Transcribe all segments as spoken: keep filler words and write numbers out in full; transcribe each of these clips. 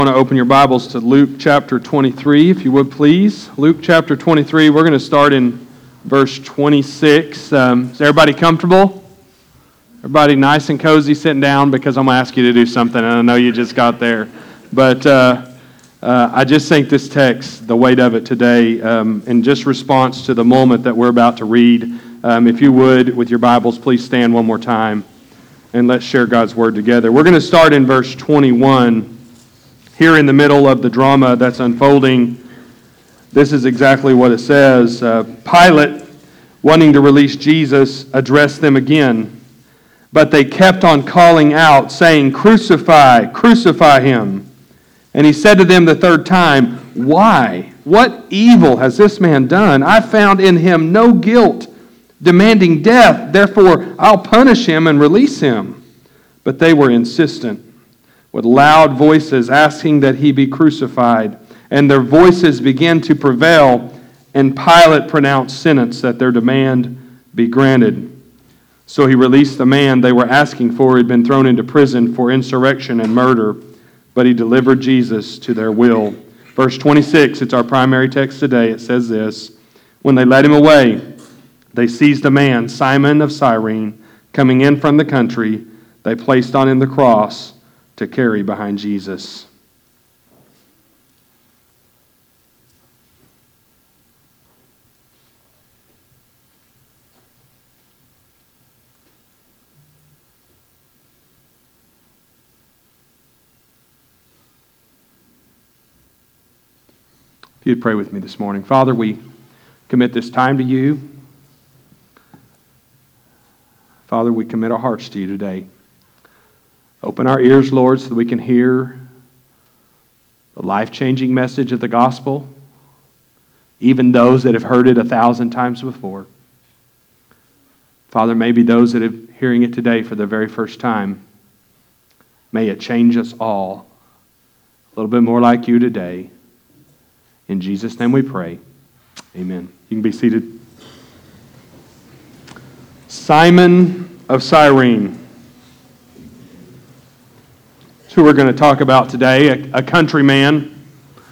I want to open your Bibles to Luke chapter twenty-three, if you would please. Luke chapter twenty-three, we're going to start in verse twenty-six. Um, is everybody comfortable? Everybody nice and cozy sitting down, because I'm going to ask you to do something, and I know you just got there. But uh, uh, I just think this text, the weight of it today, um, in just response to the moment that we're about to read, um, if you would, with your Bibles, please stand one more time, and let's share God's Word together. We're going to start in verse twenty-one. Here in the middle of the drama that's unfolding, this is exactly what it says. Uh, Pilate, wanting to release Jesus, addressed them again. But they kept on calling out, saying, "Crucify, crucify him." And he said to them the third time, "Why? What evil has this man done? I found in him no guilt, demanding death. Therefore, I'll punish him and release him." But they were insistent, with loud voices asking that he be crucified. And their voices began to prevail, and Pilate pronounced sentence that their demand be granted. So he released the man they were asking for, who had been thrown into prison for insurrection and murder, but he delivered Jesus to their will. Verse twenty-six, it's our primary text today. It says this: "When they led him away, they seized a man, Simon of Cyrene, coming in from the country. They placed on him the cross to carry behind Jesus." If you'd pray with me this morning. Father, we commit this time to you. Father, we commit our hearts to you today. Open our ears, Lord, so that we can hear the life-changing message of the gospel, even those that have heard it a thousand times before. Father, maybe those that are hearing it today for the very first time, may it change us all a little bit more like you today. In Jesus' name we pray. Amen. You can be seated. Simon of Cyrene, who we're going to talk about today, a, a countryman.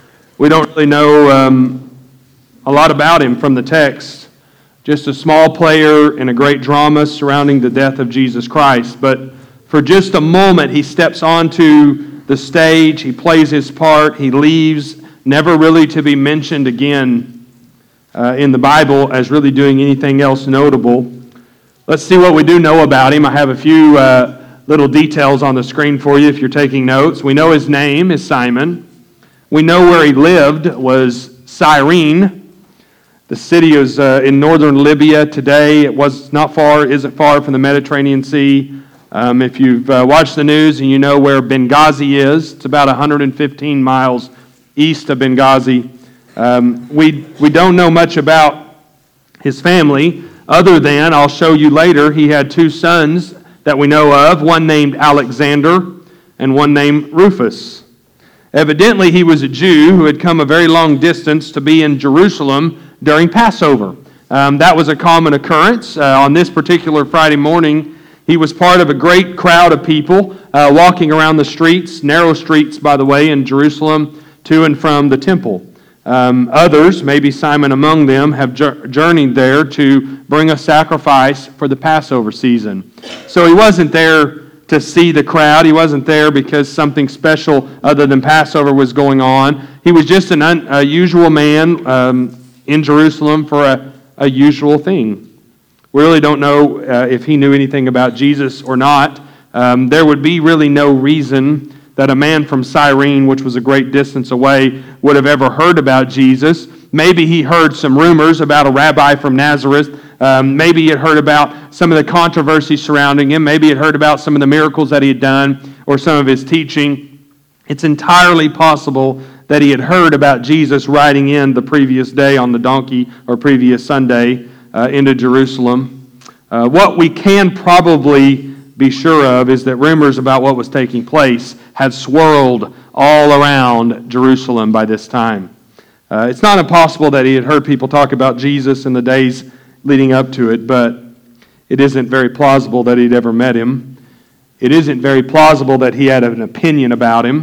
We don't really know um, a lot about him from the text. Just a small player in a great drama surrounding the death of Jesus Christ. But for just a moment, he steps onto the stage, he plays his part, he leaves, never really to be mentioned again uh, in the Bible as really doing anything else notable. Let's see what we do know about him. I have a few uh, little details on the screen for you if you're taking notes. We know his name is Simon. We know where he lived was Cyrene. The city is uh, in northern Libya today. It was not far, isn't far from the Mediterranean Sea. Um, if you've uh, watched the news and you know where Benghazi is, it's about one hundred fifteen miles east of Benghazi. Um, we, we don't know much about his family, other than, I'll show you later, he had two sons that we know of, one named Alexander and one named Rufus. Evidently, he was a Jew who had come a very long distance to be in Jerusalem during Passover. Um, that was a common occurrence. Uh, on this particular Friday morning, he was part of a great crowd of people uh, walking around the streets, narrow streets, by the way, in Jerusalem, to and from the temple. Um, others, maybe Simon among them, have journeyed there to bring a sacrifice for the Passover season. So he wasn't there to see the crowd. He wasn't there because something special other than Passover was going on. He was just an unusual man um, in Jerusalem for a, a usual thing. We really don't know uh, if he knew anything about Jesus or not. Um, there would be really no reason that a man from Cyrene, which was a great distance away, would have ever heard about Jesus. Maybe he heard some rumors about a rabbi from Nazareth. Um, maybe he had heard about some of the controversy surrounding him. Maybe he had heard about some of the miracles that he had done or some of his teaching. It's entirely possible that he had heard about Jesus riding in the previous day on the donkey or previous Sunday uh, into Jerusalem. Uh, what we can probably be sure of is that rumors about what was taking place had swirled all around Jerusalem by this time. Uh, it's not impossible that he had heard people talk about Jesus in the days leading up to it, but it isn't very plausible that he'd ever met him. It isn't very plausible that he had an opinion about him.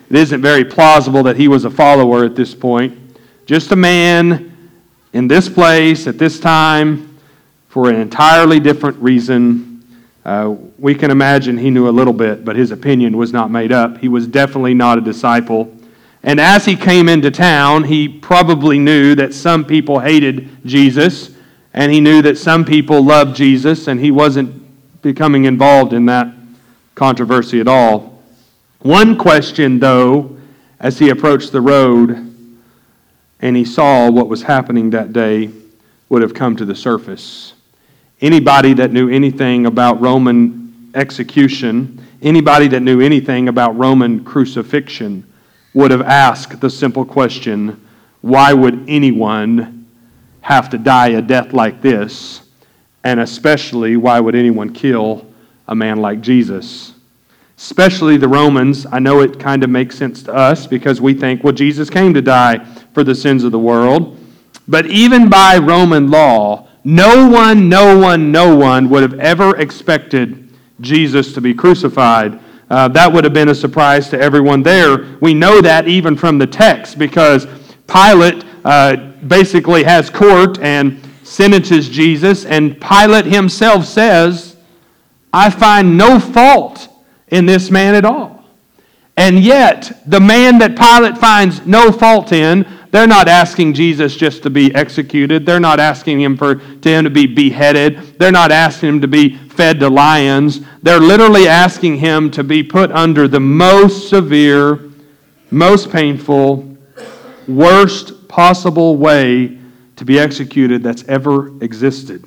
It isn't very plausible that he was a follower at this point. Just a man in this place at this time for an entirely different reason. Uh, we can imagine he knew a little bit, but his opinion was not made up. He was definitely not a disciple. And as he came into town, he probably knew that some people hated Jesus, and he knew that some people loved Jesus, and he wasn't becoming involved in that controversy at all. One question, though, as he approached the road and he saw what was happening that day, would have come to the surface. Anybody that knew anything about Roman execution, anybody that knew anything about Roman crucifixion, would have asked the simple question, why would anyone have to die a death like this? And especially, why would anyone kill a man like Jesus? Especially the Romans. I know it kind of makes sense to us because we think, well, Jesus came to die for the sins of the world. But even by Roman law, no one, no one, no one would have ever expected Jesus to be crucified. Uh, that would have been a surprise to everyone there. We know that even from the text because Pilate uh, basically has court and sentences Jesus, and Pilate himself says, I find no fault in this man at all. And yet, the man that Pilate finds no fault in, they're not asking Jesus just to be executed. They're not asking him for to him to be beheaded. They're not asking him to be fed to lions. They're literally asking him to be put under the most severe, most painful, worst possible way to be executed that's ever existed.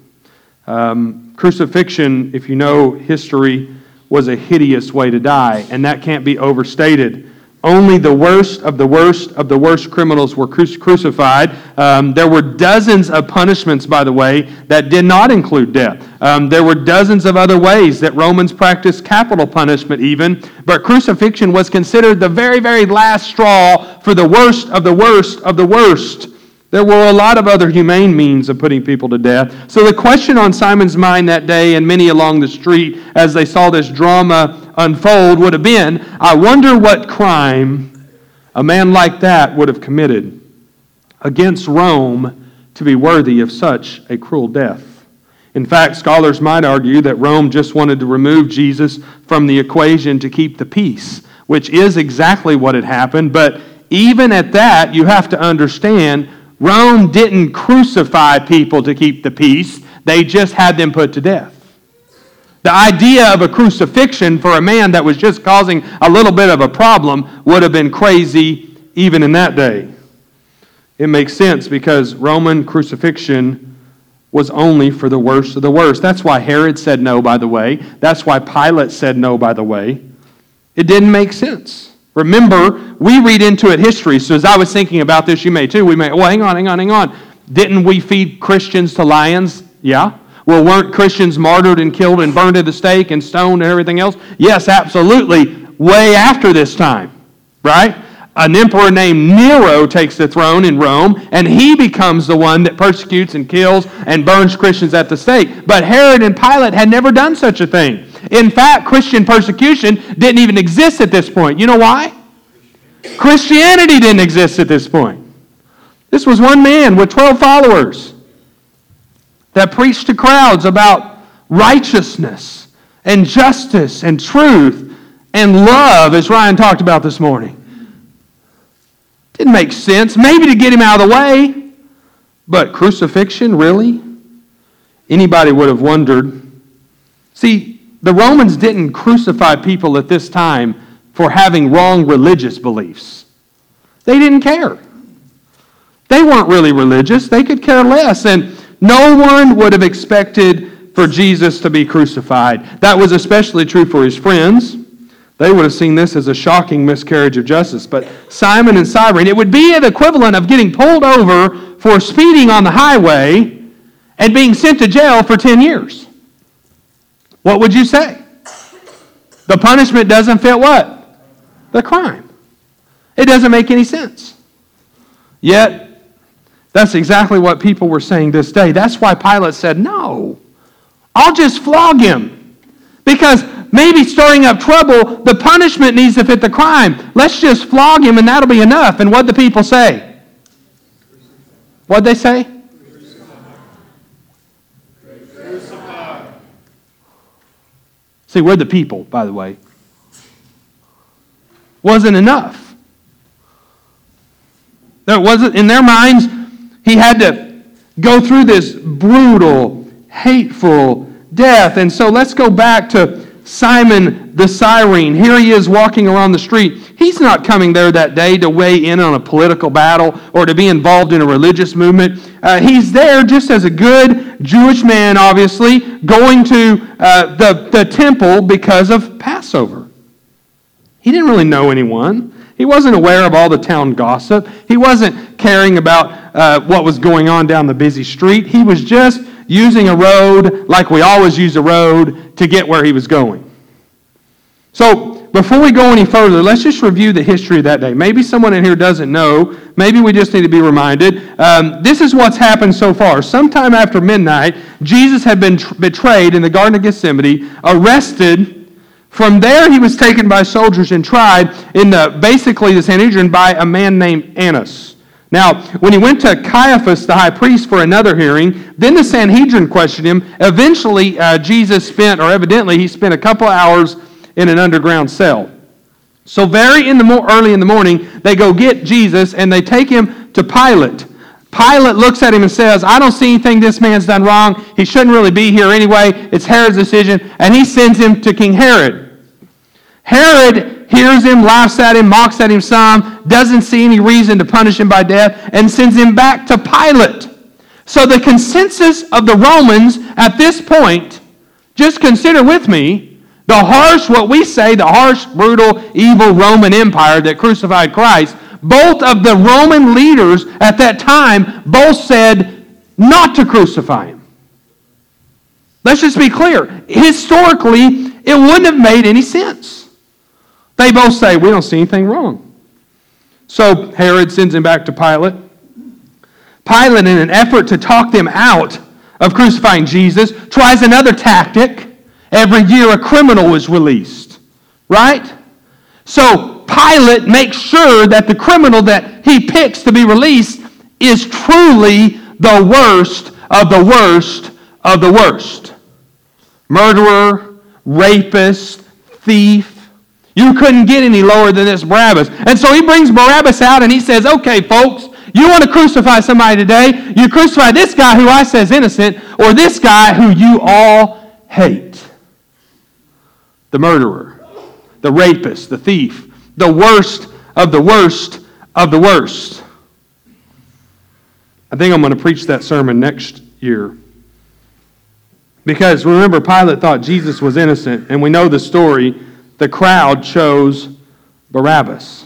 Um, crucifixion, if you know history, was a hideous way to die, and that can't be overstated. Only the worst of the worst of the worst criminals were cru- crucified. Um, there were dozens of punishments, by the way, that did not include death. Um, there were dozens of other ways that Romans practiced capital punishment even, but crucifixion was considered the very, very last straw for the worst of the worst of the worst. There were a lot of other humane means of putting people to death. So the question on Simon's mind that day and many along the street as they saw this drama unfold would have been, I wonder what crime a man like that would have committed against Rome to be worthy of such a cruel death. In fact, scholars might argue that Rome just wanted to remove Jesus from the equation to keep the peace, which is exactly what had happened. But even at that, you have to understand, Rome didn't crucify people to keep the peace. They just had them put to death. The idea of a crucifixion for a man that was just causing a little bit of a problem would have been crazy even in that day. It makes sense because Roman crucifixion was only for the worst of the worst. That's why Herod said no, by the way. That's why Pilate said no, by the way. It didn't make sense. Remember, we read into it history, so as I was thinking about this, you may too, we may, well, hang on, hang on, hang on. Didn't we feed Christians to lions? Yeah. Well, weren't Christians martyred and killed and burned at the stake and stoned and everything else? Yes, absolutely, way after this time, right? An emperor named Nero takes the throne in Rome, and he becomes the one that persecutes and kills and burns Christians at the stake. But Herod and Pilate had never done such a thing. In fact, Christian persecution didn't even exist at this point. You know why? Christianity didn't exist at this point. This was one man with twelve followers that preached to crowds about righteousness and justice and truth and love, as Ryan talked about this morning. Didn't make sense. Maybe to get him out of the way. But crucifixion, really? Anybody would have wondered. See, the Romans didn't crucify people at this time for having wrong religious beliefs. They didn't care. They weren't really religious. They could care less. And no one would have expected for Jesus to be crucified. That was especially true for his friends. They would have seen this as a shocking miscarriage of justice. But Simon and Cyrene, it would be the equivalent of getting pulled over for speeding on the highway and being sent to jail for ten years. What would you say? The punishment doesn't fit what? The crime. It doesn't make any sense. Yet, that's exactly what people were saying this day. That's why Pilate said, no, I'll just flog him. Because maybe stirring up trouble, the punishment needs to fit the crime. Let's just flog him and that'll be enough. And what'd the people say? What'd they say? Crucify. See, we're the people, by the way. Wasn't enough. There wasn't, in their minds, he had to go through this brutal, hateful death. And so let's go back to Simon the Cyrene. Here he is walking around the street. He's not coming there that day to weigh in on a political battle or to be involved in a religious movement. Uh, he's there just as a good Jewish man, obviously, going to uh, the, the temple because of Passover. He didn't really know anyone. He wasn't aware of all the town gossip. He wasn't caring about uh, what was going on down the busy street. He was just using a road like we always use a road to get where he was going. So, before we go any further, let's just review the history of that day. Maybe someone in here doesn't know. Maybe we just need to be reminded. Um, this is what's happened so far. Sometime after midnight, Jesus had been tr- betrayed in the Garden of Gethsemane, arrested. From there, he was taken by soldiers and tried in the, basically the Sanhedrin by a man named Annas. Now, when he went to Caiaphas, the high priest, for another hearing, then the Sanhedrin questioned him. Eventually, uh, Jesus spent, or evidently, he spent a couple of hours in an underground cell. So very in the mo- early in the morning, they go get Jesus and they take him to Pilate. Pilate looks at him and says, I don't see anything this man's done wrong. He shouldn't really be here anyway. It's Herod's decision. And he sends him to King Herod. Herod hears him, laughs at him, mocks at him some, doesn't see any reason to punish him by death, and sends him back to Pilate. So the consensus of the Romans at this point, just consider with me, the harsh, what we say, the harsh, brutal, evil Roman Empire that crucified Christ, both of the Roman leaders at that time both said not to crucify him. Let's just be clear. Historically, it wouldn't have made any sense. They both say, we don't see anything wrong. So Herod sends him back to Pilate. Pilate, in an effort to talk them out of crucifying Jesus, tries another tactic. Every year a criminal is released, right? So Pilate makes sure that the criminal that he picks to be released is truly the worst of the worst of the worst. Murderer, rapist, thief. You couldn't get any lower than this Barabbas. And so he brings Barabbas out and he says, okay, folks, you want to crucify somebody today? You crucify this guy who I say is innocent, or this guy who you all hate. The murderer, the rapist, the thief, the worst of the worst of the worst. I think I'm going to preach that sermon next year. Because remember, Pilate thought Jesus was innocent, and we know the story. The crowd chose Barabbas.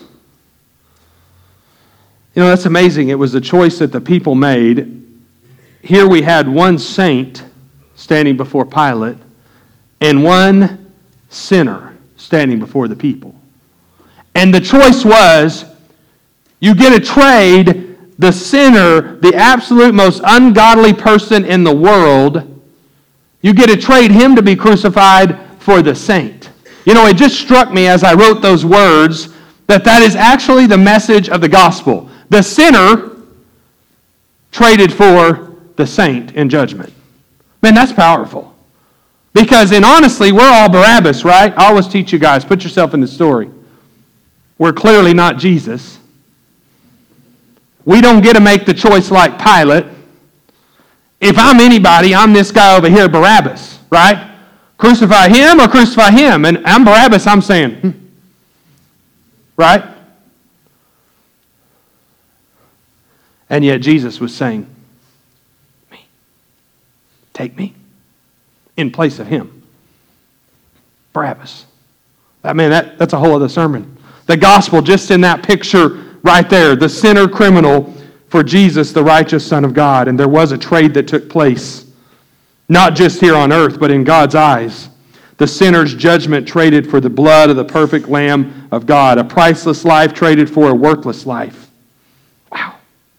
You know, that's amazing. It was a choice that the people made. Here we had one saint standing before Pilate, and one sinner standing before the people. And the choice was, you get to trade the sinner, the absolute most ungodly person in the world, you get to trade him to be crucified for the saint. You know, it just struck me as I wrote those words that that is actually the message of the gospel. The sinner traded for the saint in judgment. Man, that's powerful. Because, and honestly, we're all Barabbas, right? I always teach you guys, put yourself in the story. We're clearly not Jesus. We don't get to make the choice like Pilate. If I'm anybody, I'm this guy over here, Barabbas, right? Crucify him or crucify him. And I'm Barabbas, I'm saying, hmm. Right? And yet Jesus was saying, me. Take me. In place of him. Barabbas. I mean, that, that's a whole other sermon. The gospel just in that picture right there. The sinner criminal for Jesus, the righteous Son of God. And there was a trade that took place. Not just here on earth, but in God's eyes. The sinner's judgment traded for the blood of the perfect Lamb of God. A priceless life traded for a worthless life. Wow.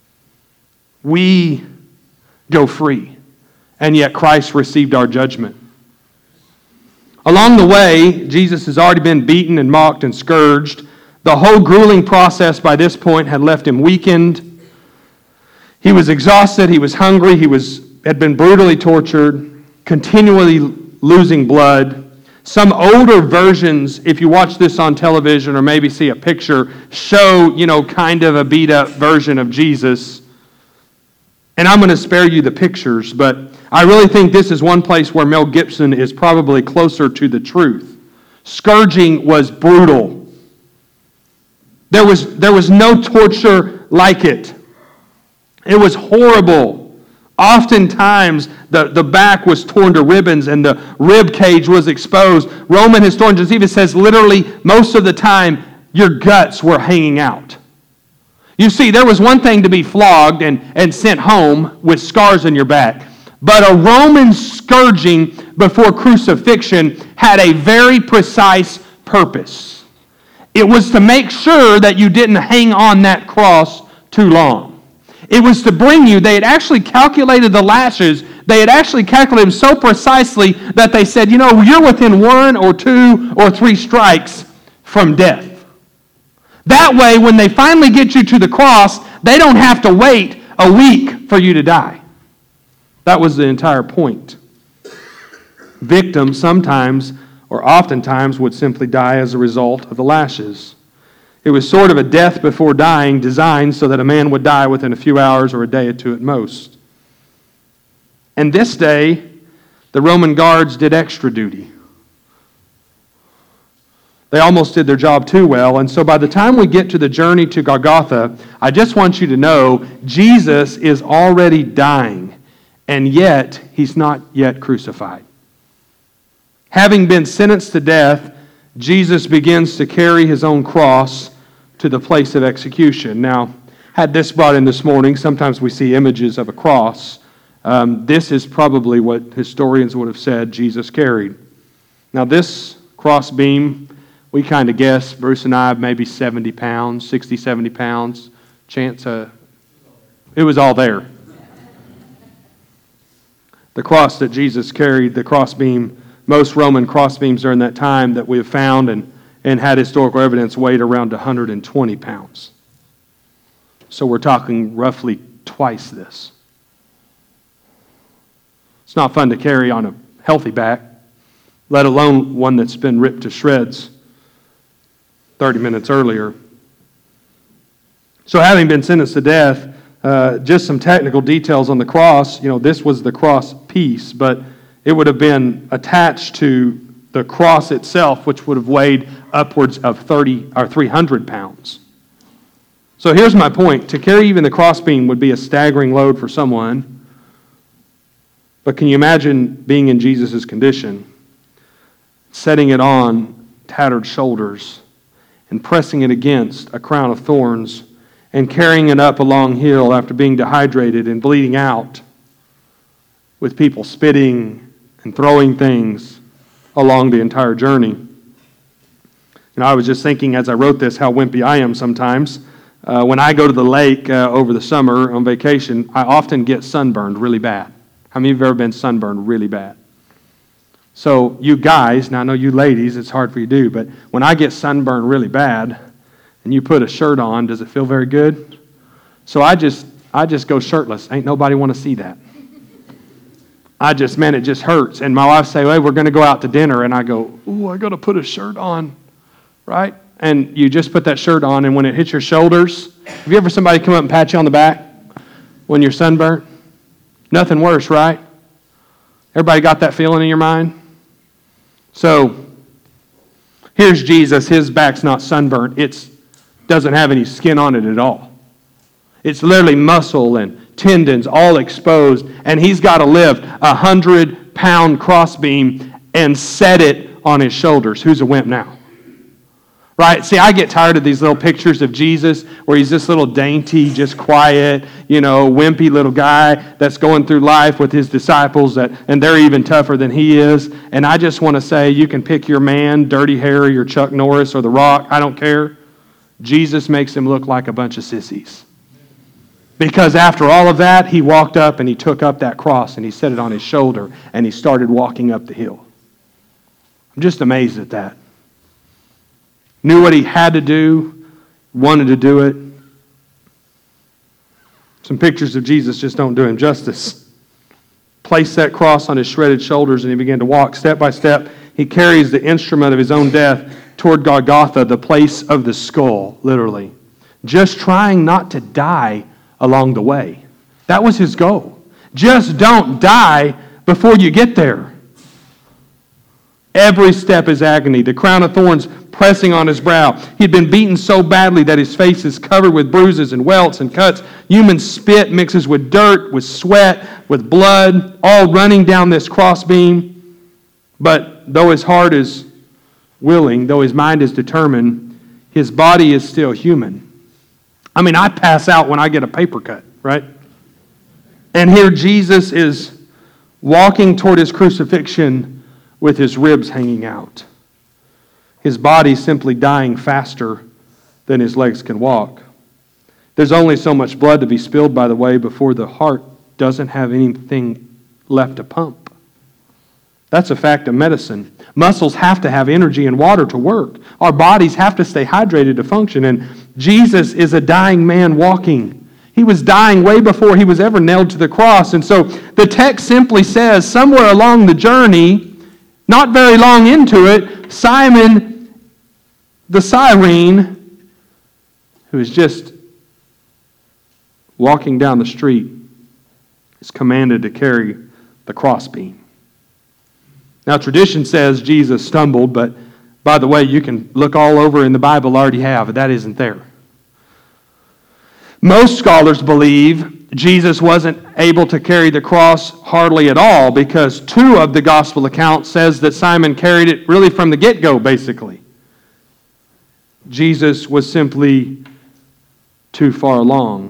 We go free. And yet Christ received our judgment. Along the way, Jesus has already been beaten and mocked and scourged. The whole grueling process by this point had left him weakened. He was exhausted, he was hungry, he was had been brutally tortured, continually losing blood. Some older versions, if you watch this on television or maybe see a picture, show, you know, kind of a beat-up version of Jesus. And I'm going to spare you the pictures, but I really think this is one place where Mel Gibson is probably closer to the truth. Scourging was brutal. There was, there was no torture like it. It was horrible. Oftentimes, the, the back was torn to ribbons and the rib cage was exposed. Roman historian Josephus says literally most of the time your guts were hanging out. You see, there was one thing to be flogged and, and sent home with scars on your back. But a Roman scourging before crucifixion had a very precise purpose. It was to make sure that you didn't hang on that cross too long. It was to bring you, they had actually calculated the lashes, they had actually calculated them so precisely that they said, you know, you're within one or two or three strikes from death. That way, when they finally get you to the cross, they don't have to wait a week for you to die. That was the entire point. Victims sometimes, or oftentimes, would simply die as a result of the lashes. It was sort of a death before dying designed so that a man would die within a few hours or a day or two at most. And this day, the Roman guards did extra duty. They almost did their job too well, and so by the time we get to the journey to Golgotha, I just want you to know Jesus is already dying, and yet he's not yet crucified. Having been sentenced to death, Jesus begins to carry his own cross to the place of execution. Now, had this brought in this morning, sometimes we see images of a cross. Um, this is probably what historians would have said Jesus carried. Now, this cross beam, we kind of guess, Bruce and I, maybe seventy pounds, sixty, seventy pounds. Chance, uh, it was all there. The cross that Jesus carried, the cross beam, most Roman cross beams during that time that we have found and, and had historical evidence weighed around one hundred twenty pounds. So we're talking roughly twice this. It's not fun to carry on a healthy back, let alone one that's been ripped to shreds thirty minutes earlier. So having been sentenced to death, uh, just some technical details on the cross. You know, this was the cross piece, but it would have been attached to the cross itself, which would have weighed upwards of thirty or three hundred pounds. So here's my point. To carry even the crossbeam would be a staggering load for someone. But can you imagine being in Jesus' condition, setting it on tattered shoulders and pressing it against a crown of thorns and carrying it up a long hill after being dehydrated and bleeding out with people spitting and throwing things along the entire journey? And I was just thinking as I wrote this how wimpy I am sometimes. Uh, when I go to the lake uh, over the summer on vacation, I often get sunburned really bad. How many of you have ever been sunburned really bad? So you guys, now I know you ladies, it's hard for you to do, but when I get sunburned really bad and you put a shirt on, does it feel very good? So I just I just go shirtless. Ain't nobody want to see that. I just, man, it just hurts. And my wife say, hey, we're going to go out to dinner. And I go, ooh, I got to put a shirt on, right? And you just put that shirt on, and when it hits your shoulders, have you ever somebody come up and pat you on the back when you're sunburnt? Nothing worse, right? Everybody got that feeling in your mind? So, here's Jesus. His back's not sunburnt. It doesn't have any skin on it at all. It's literally muscle and tendons all exposed, and he's got to lift a hundred-pound crossbeam and set it on his shoulders. Who's a wimp now? Right? See, I get tired of these little pictures of Jesus where he's this little dainty, just quiet, you know, wimpy little guy that's going through life with his disciples, that, and they're even tougher than he is. And I just want to say, you can pick your man, Dirty Harry or Chuck Norris or The Rock, I don't care. Jesus makes him look like a bunch of sissies. Because after all of that, he walked up and he took up that cross and he set it on his shoulder and he started walking up the hill. I'm just amazed at that. Knew what he had to do, wanted to do it. Some pictures of Jesus just don't do him justice. Placed that cross on his shredded shoulders and he began to walk step by step. He carries the instrument of his own death toward Golgotha, the place of the skull, literally. Just trying not to die along the way. That was his goal. Just don't die before you get there. Every step is agony. The crown of thorns pressing on his brow. He'd been beaten so badly that his face is covered with bruises and welts and cuts. Human spit mixes with dirt, with sweat, with blood, all running down this crossbeam. But though his heart is willing, though his mind is determined, his body is still human. I mean, I pass out when I get a paper cut, right? And here Jesus is walking toward his crucifixion with his ribs hanging out. His body simply dying faster than his legs can walk. There's only so much blood to be spilled, by the way, before the heart doesn't have anything left to pump. That's a fact of medicine. Muscles have to have energy and water to work. Our bodies have to stay hydrated to function. And Jesus is a dying man walking. He was dying way before he was ever nailed to the cross. And so the text simply says, somewhere along the journey, not very long into it, Simon the Cyrene, who is just walking down the street, is commanded to carry the crossbeam. Now, tradition says Jesus stumbled, but by the way, you can look all over in the Bible, already have, but that isn't there. Most scholars believe Jesus wasn't able to carry the cross hardly at all because two of the gospel accounts says that Simon carried it really from the get-go, basically. Jesus was simply too far along.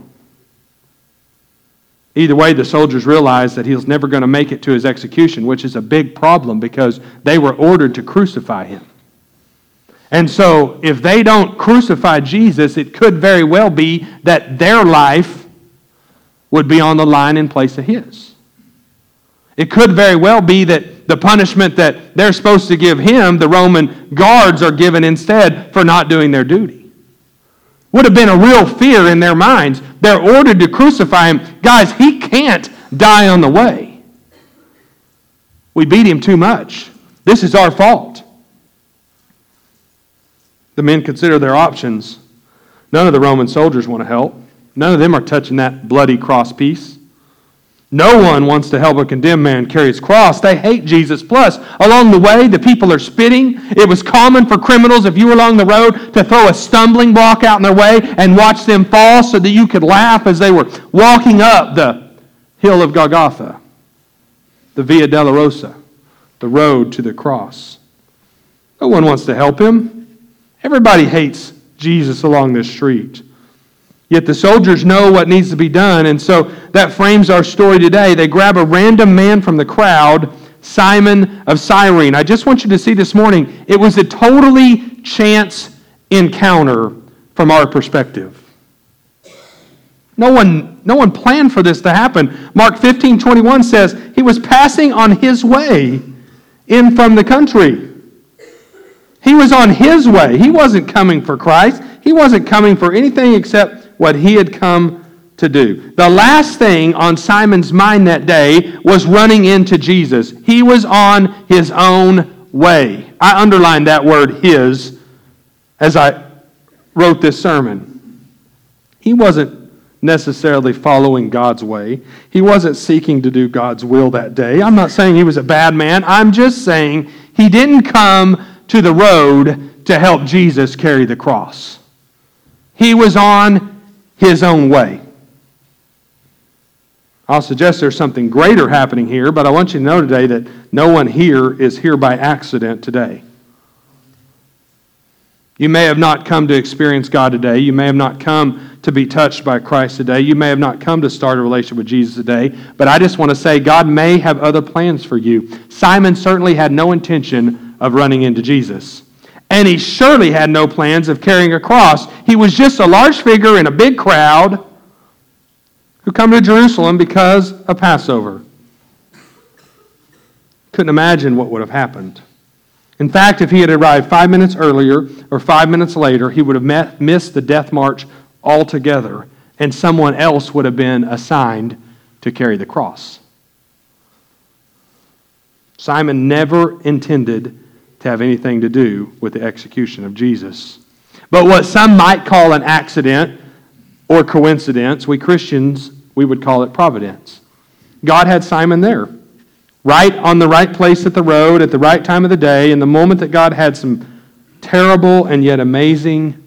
Either way, the soldiers realized that he was never going to make it to his execution, which is a big problem because they were ordered to crucify him. And so, if they don't crucify Jesus, it could very well be that their life would be on the line in place of his. It could very well be that the punishment that they're supposed to give him, the Roman guards are given instead for not doing their duty. Would have been a real fear in their minds. They're ordered to crucify him. Guys, he can't die on the way. We beat him too much. This is our fault. The men consider their options. None of the Roman soldiers want to help. None of them are touching that bloody cross piece. No one wants to help a condemned man carry his cross. They hate Jesus. Plus, along the way, the people are spitting. It was common for criminals, if you were along the road, to throw a stumbling block out in their way and watch them fall so that you could laugh as they were walking up the hill of Golgotha, the Via Dolorosa, the road to the cross. No one wants to help him. Everybody hates Jesus along this street. Yet the soldiers know what needs to be done, and so that frames our story today. They grab a random man from the crowd, Simon of Cyrene. I just want you to see this morning, it was a totally chance encounter from our perspective. No one, no one planned for this to happen. Mark fifteen twenty-one says, he was passing on his way in from the country. He was on his way. He wasn't coming for Christ. He wasn't coming for anything except what he had come to do. The last thing on Simon's mind that day was running into Jesus. He was on his own way. I underlined that word, his, as I wrote this sermon. He wasn't necessarily following God's way. He wasn't seeking to do God's will that day. I'm not saying he was a bad man. I'm just saying he didn't come to the road to help Jesus carry the cross. He was on his own way. I'll suggest there's something greater happening here, but I want you to know today that no one here is here by accident today. You may have not come to experience God today. You may have not come to be touched by Christ today. You may have not come to start a relationship with Jesus today, but I just want to say God may have other plans for you. Simon certainly had no intention of running into Jesus. And he surely had no plans of carrying a cross. He was just a large figure in a big crowd who come to Jerusalem because of Passover. Couldn't imagine what would have happened. In fact, if he had arrived five minutes earlier or five minutes later, he would have met, missed the death march altogether, and someone else would have been assigned to carry the cross. Simon never intended to have anything to do with the execution of Jesus. But what some might call an accident or coincidence, we Christians, we would call it providence. God had Simon there, right on the right place at the road, at the right time of the day, in the moment that God had some terrible and yet amazing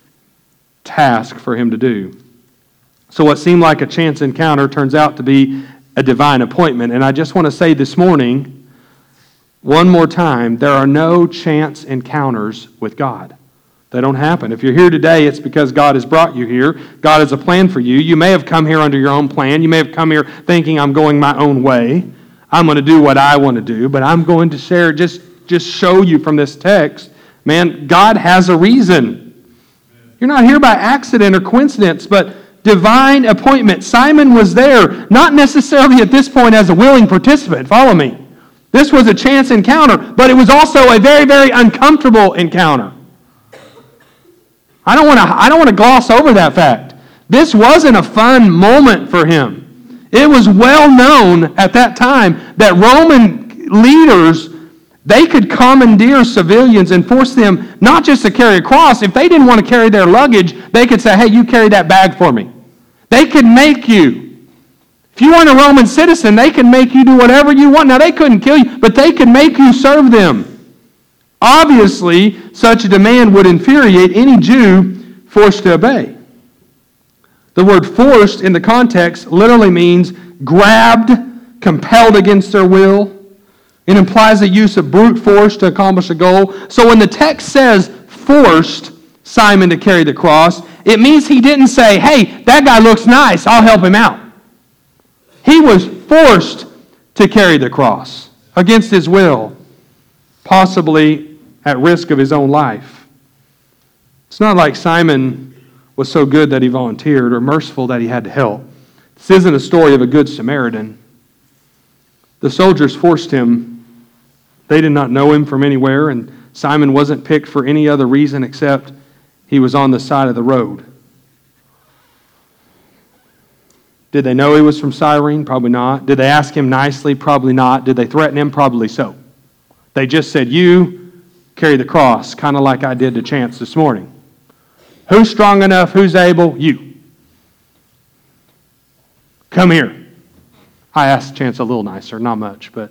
task for him to do. So what seemed like a chance encounter turns out to be a divine appointment. And I just want to say this morning, one more time, there are no chance encounters with God. They don't happen. If you're here today, it's because God has brought you here. God has a plan for you. You may have come here under your own plan. You may have come here thinking, I'm going my own way. I'm going to do what I want to do. But I'm going to share, just, just show you from this text, man, God has a reason. You're not here by accident or coincidence, but divine appointment. Simon was there, not necessarily at this point as a willing participant. Follow me. This was a chance encounter, but it was also a very, very uncomfortable encounter. I don't want to I don't want to gloss over that fact. This wasn't a fun moment for him. It was well known at that time that Roman leaders, they could commandeer civilians and force them not just to carry a cross. If they didn't want to carry their luggage, they could say, hey, you carry that bag for me. They could make you. If you weren't a Roman citizen, they could make you do whatever you want. Now, they couldn't kill you, but they could make you serve them. Obviously, such a demand would infuriate any Jew forced to obey. The word forced in the context literally means grabbed, compelled against their will. It implies the use of brute force to accomplish a goal. So when the text says forced Simon to carry the cross, it means he didn't say, hey, that guy looks nice, I'll help him out. He was forced to carry the cross against his will, possibly at risk of his own life. It's not like Simon was so good that he volunteered or merciful that he had to help. This isn't a story of a good Samaritan. The soldiers forced him. They did not know him from anywhere, and Simon wasn't picked for any other reason except he was on the side of the road. Did they know he was from Cyrene? Probably not. Did they ask him nicely? Probably not. Did they threaten him? Probably so. They just said, you carry the cross, kind of like I did to Chance this morning. Who's strong enough? Who's able? You. Come here. I asked Chance a little nicer, not much, but...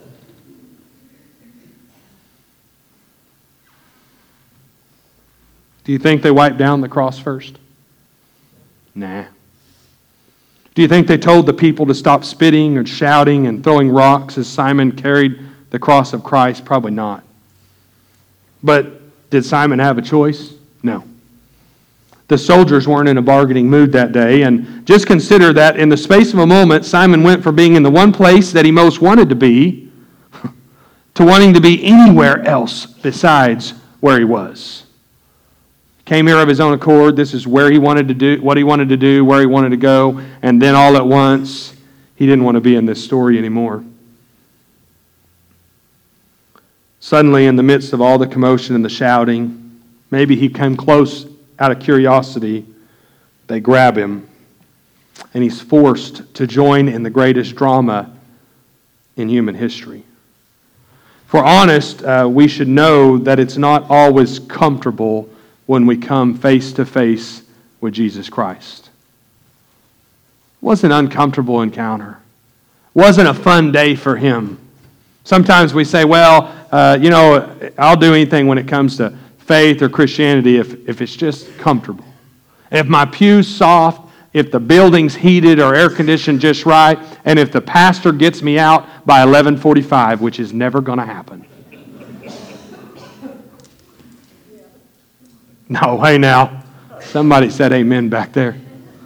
Do you think they wiped down the cross first? Nah. Do you think they told the people to stop spitting and shouting and throwing rocks as Simon carried the cross of Christ? Probably not. But did Simon have a choice? No. The soldiers weren't in a bargaining mood that day, and just consider that in the space of a moment, Simon went from being in the one place that he most wanted to be to wanting to be anywhere else besides where he was. Came here of his own accord. This is where he wanted to do, what he wanted to do, where he wanted to go. And then all at once, he didn't want to be in this story anymore. Suddenly, in the midst of all the commotion and the shouting, maybe he came close out of curiosity. They grab him, and he's forced to join in the greatest drama in human history. If we're honest, uh, we should know that it's not always comfortable when we come face to face with Jesus Christ. It wasn't an uncomfortable encounter. It wasn't a fun day for him. Sometimes we say, well, uh, you know, I'll do anything when it comes to faith or Christianity if, if it's just comfortable. If my pew's soft, if the building's heated or air-conditioned just right, and if the pastor gets me out by eleven forty-five, which is never going to happen. No, hey now. Somebody said amen back there.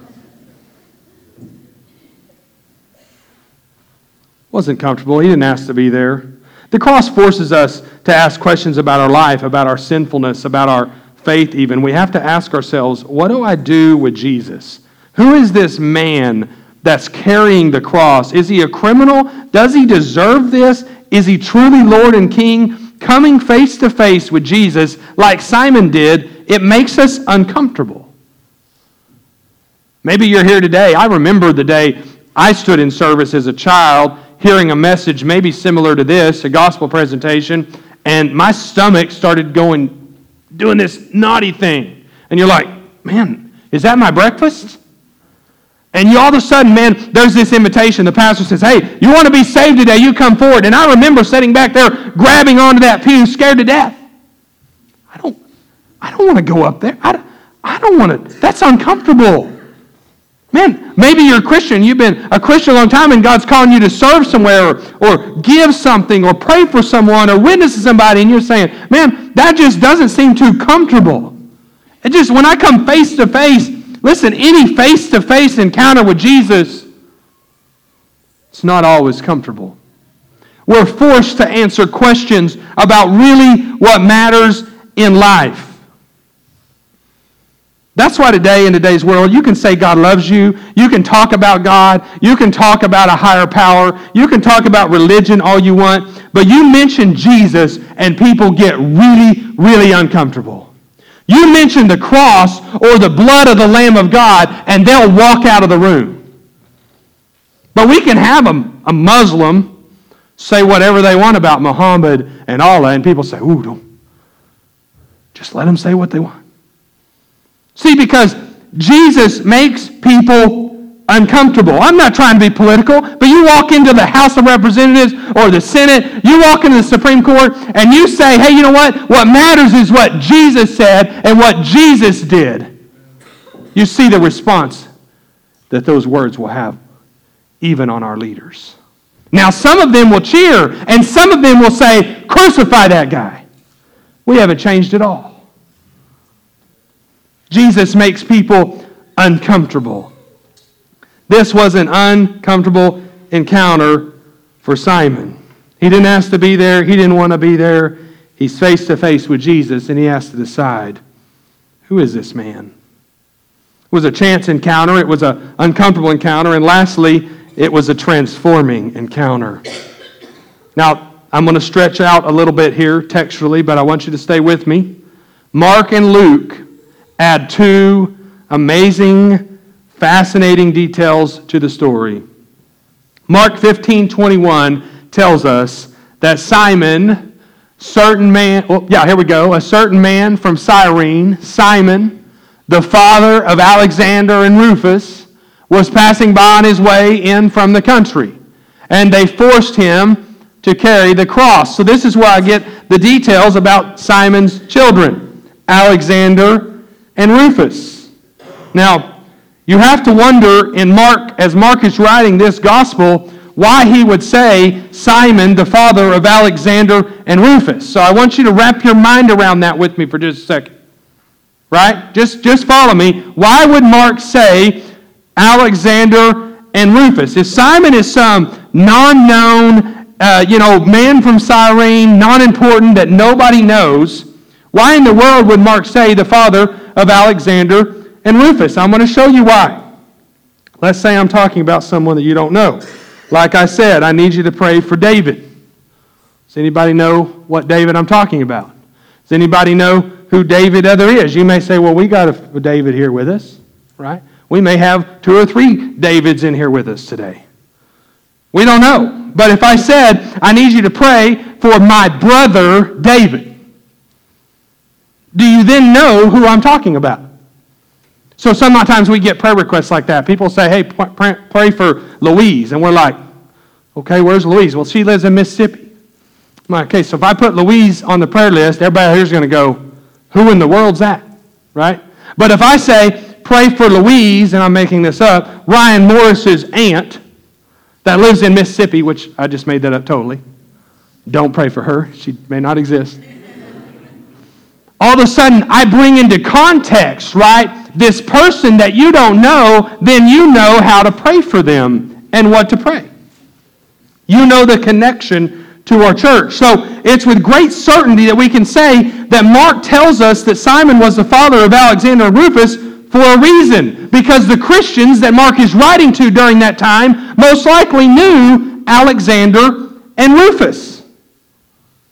Wasn't comfortable. He didn't ask to be there. The cross forces us to ask questions about our life, about our sinfulness, about our faith even. We have to ask ourselves, what do I do with Jesus? Who is this man that's carrying the cross? Is he a criminal? Does he deserve this? Is he truly Lord and King? coming face to face with Jesus like Simon did, it makes us uncomfortable. Maybe you're here today. I remember the day I stood in service as a child, hearing a message maybe similar to this, a gospel presentation, and my stomach started going, doing this naughty thing. And you're like, man, is that my breakfast? And you all of a sudden, man, there's this invitation. The pastor says, hey, you want to be saved today, you come forward. And I remember sitting back there, grabbing onto that pew, scared to death. I don't, I don't want to go up there. I don't, I don't want to. That's uncomfortable. Man, maybe you're a Christian. You've been a Christian a long time, and God's calling you to serve somewhere or, or give something or pray for someone or witness to somebody, and you're saying, man, that just doesn't seem too comfortable. It just, when I come face to face, listen, any face-to-face encounter with Jesus, it's not always comfortable. We're forced to answer questions about really what matters in life. That's why today, in today's world, you can say God loves you, you can talk about God, you can talk about a higher power, you can talk about religion all you want, but you mention Jesus and people get really, really uncomfortable. You mention the cross or the blood of the Lamb of God, and they'll walk out of the room. But we can have a, a Muslim say whatever they want about Muhammad and Allah, and people say, ooh, don't. Just let them say what they want. See, because Jesus makes people uncomfortable. I'm not trying to be political, but you walk into the House of Representatives or the Senate, you walk into the Supreme Court, and you say, hey, you know what? What matters is what Jesus said and what Jesus did. You see the response that those words will have, even on our leaders. Now, some of them will cheer, and some of them will say, crucify that guy. We haven't changed at all. Jesus makes people uncomfortable. This was an uncomfortable encounter for Simon. He didn't ask to be there. He didn't want to be there. He's face to face with Jesus, and he has to decide, who is this man? It was a chance encounter. It was an uncomfortable encounter. And lastly, it was a transforming encounter. Now, I'm going to stretch out a little bit here textually, but I want you to stay with me. Mark and Luke add two amazing, fascinating details to the story. Mark fifteen twenty-one tells us that Simon, certain man, oh, yeah, here we go, a certain man from Cyrene, Simon, the father of Alexander and Rufus, was passing by on his way in from the country, and they forced him to carry the cross. So this is where I get the details about Simon's children, Alexander and Rufus. Now, you have to wonder in Mark, as Mark is writing this gospel, why he would say Simon, the father of Alexander and Rufus. So I want you to wrap your mind around that with me for just a second. Right? Just, just follow me. Why would Mark say Alexander and Rufus? If Simon is some non-known, uh, you know, man from Cyrene, non-important that nobody knows, why in the world would Mark say the father of Alexander and Rufus? I'm going to show you why. Let's say I'm talking about someone that you don't know. Like I said, I need you to pray for David. Does anybody know what David I'm talking about? Does anybody know who David other is? You may say, well, we got a David here with us, right? We may have two or three Davids in here with us today. We don't know. But if I said, I need you to pray for my brother David, do you then know who I'm talking about? So sometimes we get prayer requests like that. People say, hey, pray for Louise. And we're like, okay, where's Louise? Well, she lives in Mississippi. I'm like, okay, so if I put Louise on the prayer list, everybody here's going to go, who in the world's that? Right? But if I say, pray for Louise, and I'm making this up, Ryan Morris's aunt that lives in Mississippi, which I just made that up totally. Don't pray for her. She may not exist. All of a sudden, I bring into context, right, this person that you don't know, then you know how to pray for them and what to pray. You know the connection to our church. So it's with great certainty that we can say that Mark tells us that Simon was the father of Alexander and Rufus for a reason. Because the Christians that Mark is writing to during that time most likely knew Alexander and Rufus.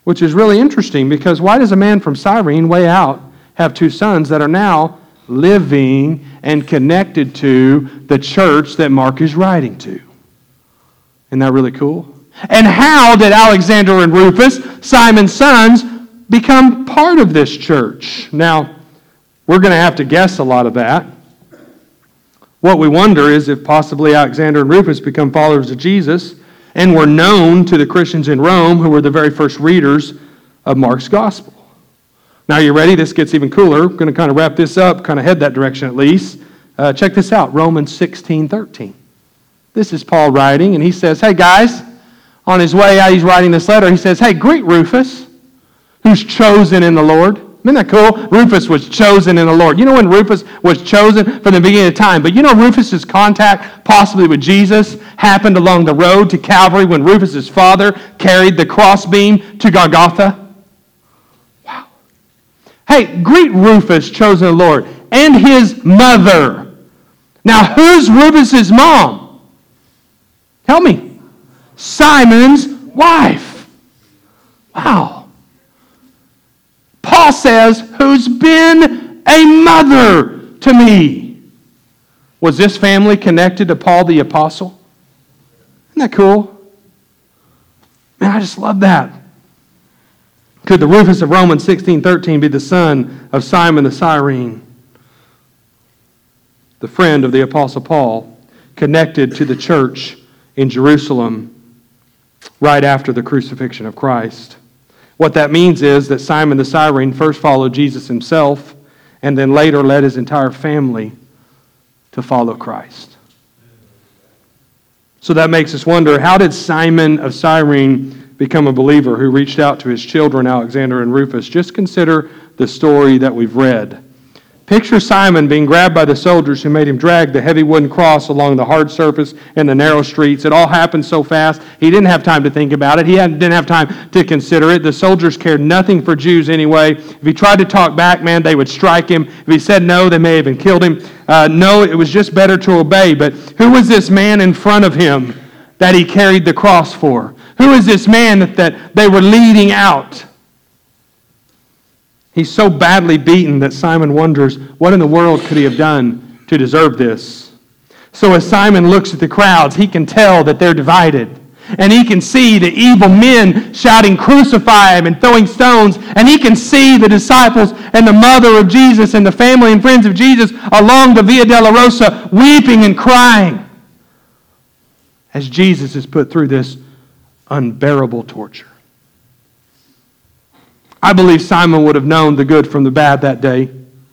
which is really interesting because why does a man from Cyrene, way out, have two sons that are now living and connected to the church that Mark is writing to? Isn't that really cool? And how did Alexander and Rufus, Simon's sons, become part of this church? Now, we're going to have to guess a lot of that. What we wonder is if possibly Alexander and Rufus become followers of Jesus and were known to the Christians in Rome who were the very first readers of Mark's gospel. Now, you ready? This gets even cooler. I'm going to kind of wrap this up, kind of head that direction at least. Uh, check this out, Romans sixteen thirteen. This is Paul writing, and he says, hey guys, on his way out, he's writing this letter. He says, hey, greet Rufus, who's chosen in the Lord. Isn't that cool? Rufus was chosen in the Lord. You know when Rufus was chosen? From the beginning of time. But you know Rufus's contact possibly with Jesus happened along the road to Calvary when Rufus's father carried the crossbeam to Golgotha. Wow. Hey, greet Rufus, chosen in the Lord, and his mother. Now, who's Rufus's mom? Help me. Simon's wife. Wow. Paul says, who's been a mother to me. Was this family connected to Paul the Apostle? Isn't that cool? Man, I just love that. Could the Rufus of Romans sixteen thirteen be the son of Simon the Cyrene, the friend of the Apostle Paul, connected to the church in Jerusalem right after the crucifixion of Christ? What that means is that Simon the Cyrene first followed Jesus himself and then later led his entire family to follow Christ. So that makes us wonder, how did Simon of Cyrene become a believer who reached out to his children, Alexander and Rufus? Just consider the story that we've read. Picture Simon being grabbed by the soldiers who made him drag the heavy wooden cross along the hard surface and the narrow streets. It all happened so fast, he didn't have time to think about it. He didn't have time to consider it. The soldiers cared nothing for Jews anyway. If he tried to talk back, man, they would strike him. If he said no, they may even killed him. Uh, no, it was just better to obey. But who was this man in front of him that he carried the cross for? Who is this man that, that they were leading out? He's so badly beaten that Simon wonders, what in the world could he have done to deserve this? So as Simon looks at the crowds, he can tell that they're divided. And he can see the evil men shouting, crucify him, and throwing stones. And he can see the disciples and the mother of Jesus and the family and friends of Jesus along the Via Dolorosa weeping and crying as Jesus is put through this unbearable torture. I believe Simon would have known the good from the bad that day.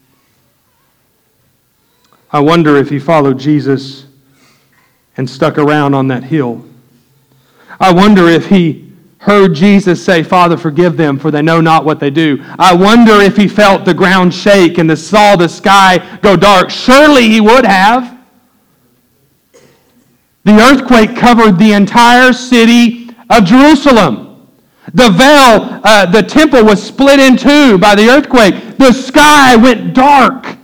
I wonder if he followed Jesus and stuck around on that hill. I wonder if he heard Jesus say, Father, forgive them, for they know not what they do. I wonder if he felt the ground shake and saw the sky go dark. Surely he would have. The earthquake covered the entire city of Jerusalem. The veil, uh, the temple was split in two by the earthquake. The sky went dark.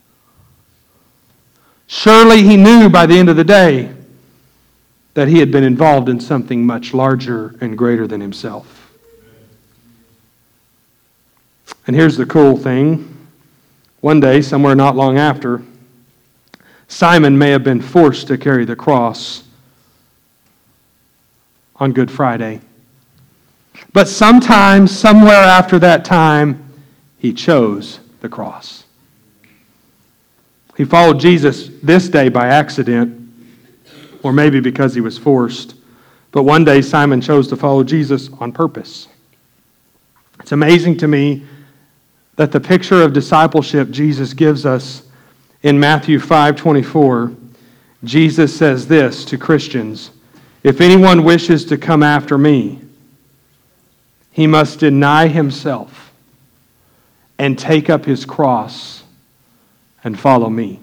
Surely he knew by the end of the day that he had been involved in something much larger and greater than himself. And here's the cool thing. One day, somewhere not long after, Simon may have been forced to carry the cross on Good Friday. But sometime, somewhere after that time, he chose the cross. He followed Jesus this day by accident, or maybe because he was forced. But one day, Simon chose to follow Jesus on purpose. It's amazing to me that the picture of discipleship Jesus gives us in Matthew five twenty-four, Jesus says this to Christians, if anyone wishes to come after me, he must deny himself and take up his cross and follow me.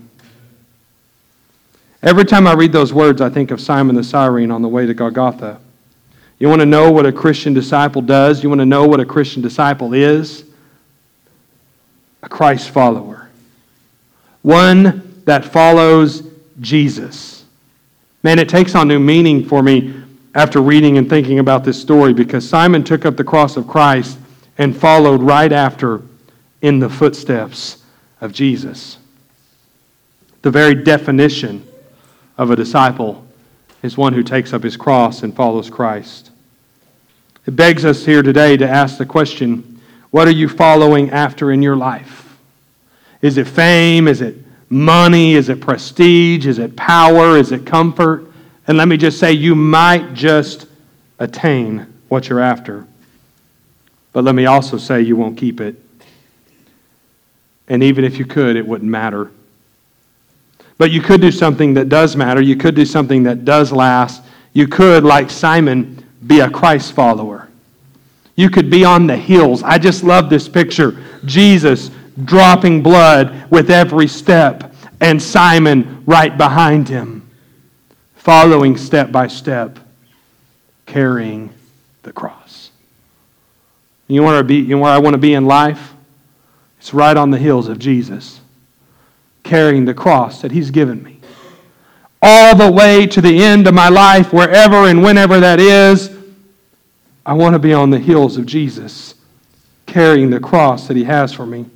Every time I read those words, I think of Simon the Cyrene on the way to Golgotha. You want to know what a Christian disciple does? You want to know what a Christian disciple is? A Christ follower. One that follows Jesus. Man, it takes on new meaning for me after reading and thinking about this story, because Simon took up the cross of Christ and followed right after in the footsteps of Jesus. The very definition of a disciple is one who takes up his cross and follows Christ. It begs us here today to ask the question, what are you following after in your life? Is it fame? Is it money? Is it prestige? Is it power? Is it comfort? And let me just say, you might just attain what you're after. But let me also say you won't keep it. And even if you could, it wouldn't matter. But you could do something that does matter. You could do something that does last. You could, like Simon, be a Christ follower. You could be on the hills. I just love this picture. Jesus dropping blood with every step, and Simon right behind him, following step by step, carrying the cross. You want to be, you know where I want to be in life? It's right on the heels of Jesus, carrying the cross that He's given me. All the way to the end of my life, wherever and whenever that is, I want to be on the heels of Jesus, carrying the cross that He has for me.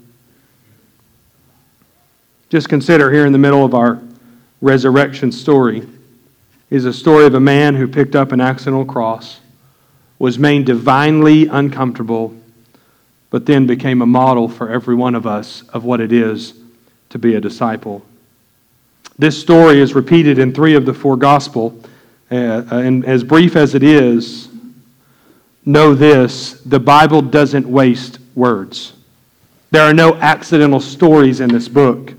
Just consider, here in the middle of our resurrection story is a story of a man who picked up an accidental cross, was made divinely uncomfortable, but then became a model for every one of us of what it is to be a disciple. This story is repeated in three of the four Gospels, uh, and as brief as it is, know this, the Bible doesn't waste words. There are no accidental stories in this book.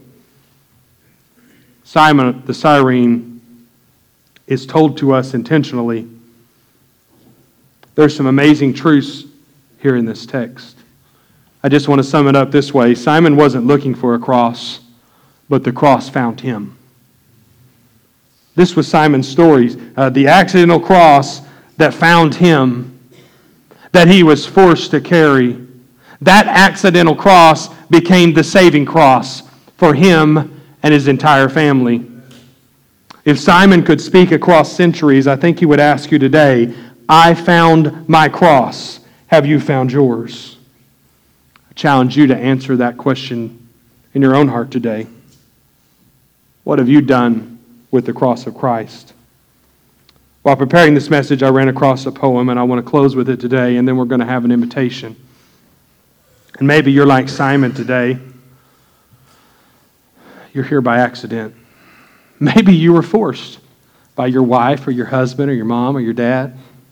Simon the Cyrene is told to us intentionally. There's some amazing truths here in this text. I just want to sum it up this way. Simon wasn't looking for a cross, but the cross found him. This was Simon's story. Uh, the accidental cross that found him, that he was forced to carry. That accidental cross became the saving cross for him and his entire family. If Simon could speak across centuries, I think he would ask you today, I found my cross. Have you found yours? I challenge you to answer that question in your own heart today. What have you done with the cross of Christ? While preparing this message, I ran across a poem, and I want to close with it today, and then we're going to have an invitation. And maybe you're like Simon today. You're here by accident. Maybe you were forced by your wife or your husband or your mom or your dad.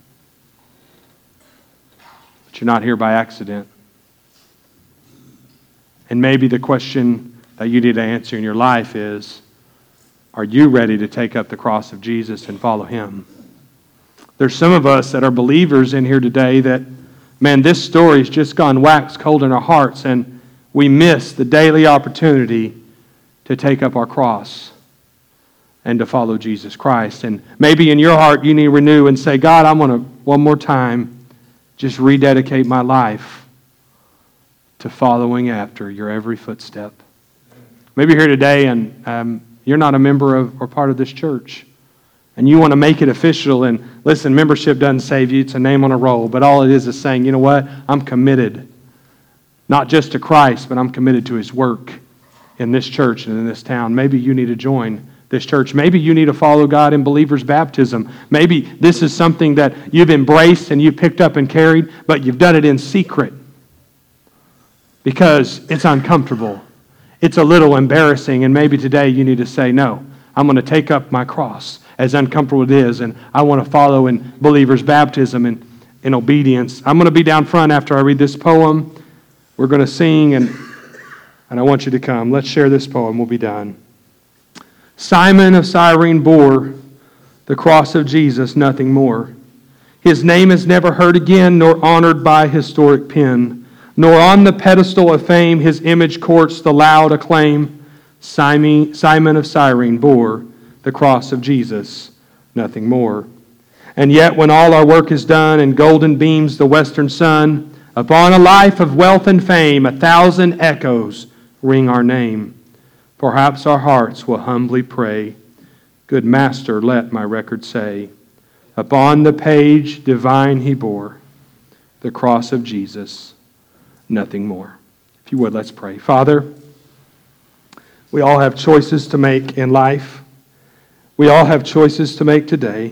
But you're not here by accident. And maybe the question that you need to answer in your life is, are you ready to take up the cross of Jesus and follow Him? There's some of us that are believers in here today that, man, this story's just gone wax cold in our hearts, and we miss the daily opportunity to take up our cross and to follow Jesus Christ. And maybe in your heart you need to renew and say, God, I'm going to, one more time, just rededicate my life to following after your every footstep. Maybe you're here today and um, you're not a member of or part of this church, and you want to make it official. And listen, membership doesn't save you. It's a name on a roll. But all it is is saying, you know what? I'm committed, not just to Christ, but I'm committed to His work in this church and in this town. Maybe you need to join this church. Maybe you need to follow God in believer's baptism. Maybe this is something that you've embraced and you've picked up and carried, but you've done it in secret because it's uncomfortable. It's a little embarrassing, and maybe today you need to say, no, I'm going to take up my cross, as uncomfortable it is, and I want to follow in believer's baptism and in obedience. I'm going to be down front after I read this poem. We're going to sing, and And I want you to come. Let's share this poem. We'll be done. Simon of Cyrene bore the cross of Jesus, nothing more. His name is never heard again, nor honored by historic pen, nor on the pedestal of fame his image courts the loud acclaim. Simon, Simon of Cyrene bore the cross of Jesus, nothing more. And yet when all our work is done and golden beams the western sun, upon a life of wealth and fame, a thousand echoes ring our name. Perhaps our hearts will humbly pray, good Master, let my record say, Upon the page divine he bore the cross of Jesus, nothing more. If you would, let's pray. Father, we all have choices to make in life. We all have choices to make today.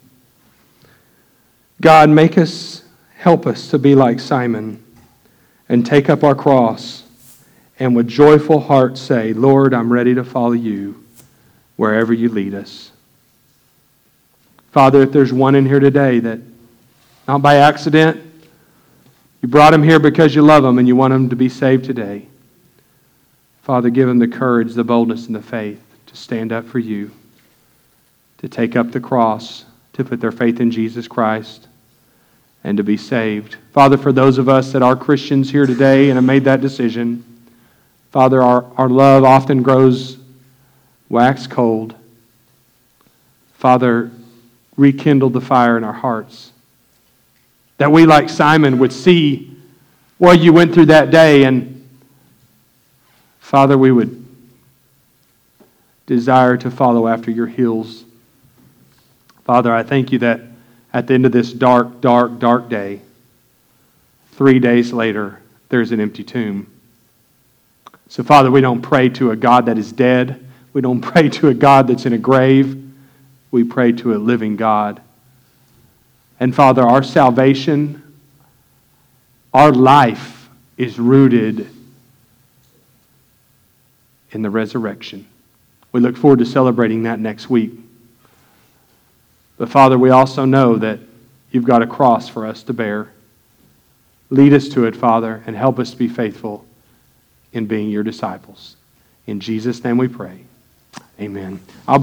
God, make us, help us to be like Simon and take up our cross and with joyful hearts say, Lord, I'm ready to follow you wherever you lead us. Father, if there's one in here today that, not by accident, you brought him here because you love him and you want him to be saved today. Father, give him the courage, the boldness, and the faith to stand up for you, to take up the cross, to put their faith in Jesus Christ, and to be saved. Father, for those of us that are Christians here today and have made that decision, Father, our, our love often grows wax cold. Father, rekindle the fire in our hearts. That we, like Simon, would see what you went through that day, and Father, we would desire to follow after your heels. Father, I thank you that at the end of this dark, dark, dark day, three days later, there's an empty tomb. So, Father, we don't pray to a God that is dead. We don't pray to a God that's in a grave. We pray to a living God. And, Father, our salvation, our life is rooted in the resurrection. We look forward to celebrating that next week. But, Father, we also know that you've got a cross for us to bear. Lead us to it, Father, and help us to be faithful in being your disciples. In Jesus' name we pray. Amen. I'll